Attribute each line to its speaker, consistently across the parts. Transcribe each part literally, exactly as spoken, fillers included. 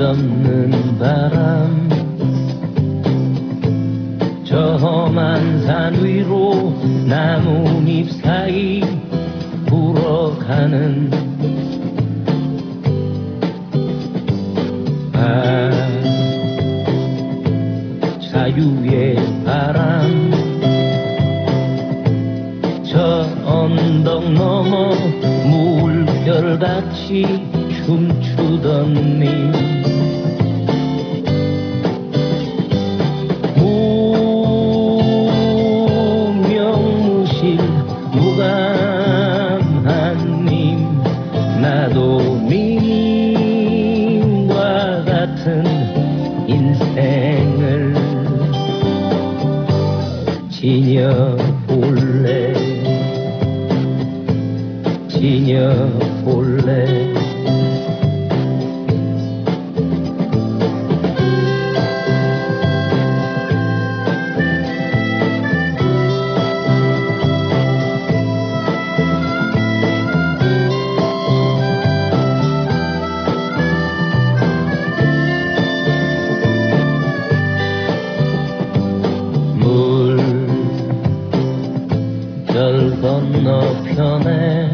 Speaker 1: 끝없는 바람 저 험한 산 위로 나뭇잎 사이 불어가는 아 자유의 바람 저 언덕 넘어 물결같이 춤추던 님 무명무실 무감한 님 나도 님과 같은 인생을 지녀볼래 지녀볼래 물결 건너편에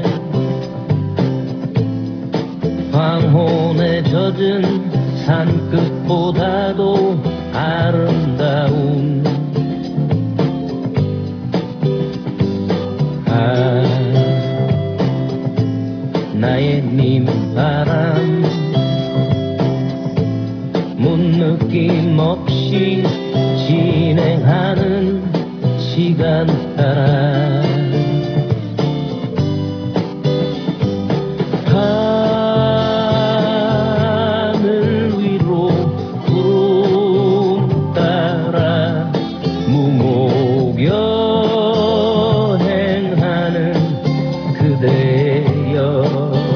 Speaker 1: 황혼에 젖은 산끝보다도 아름다운 아 나의 님바람 문느낌 없이 진행하는 시간 따라 하늘 위로 구름 따라 무목여행하는 그대여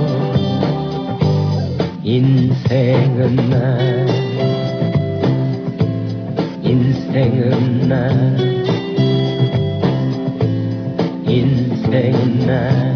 Speaker 1: 인생은 나 인생은 나 인생은 나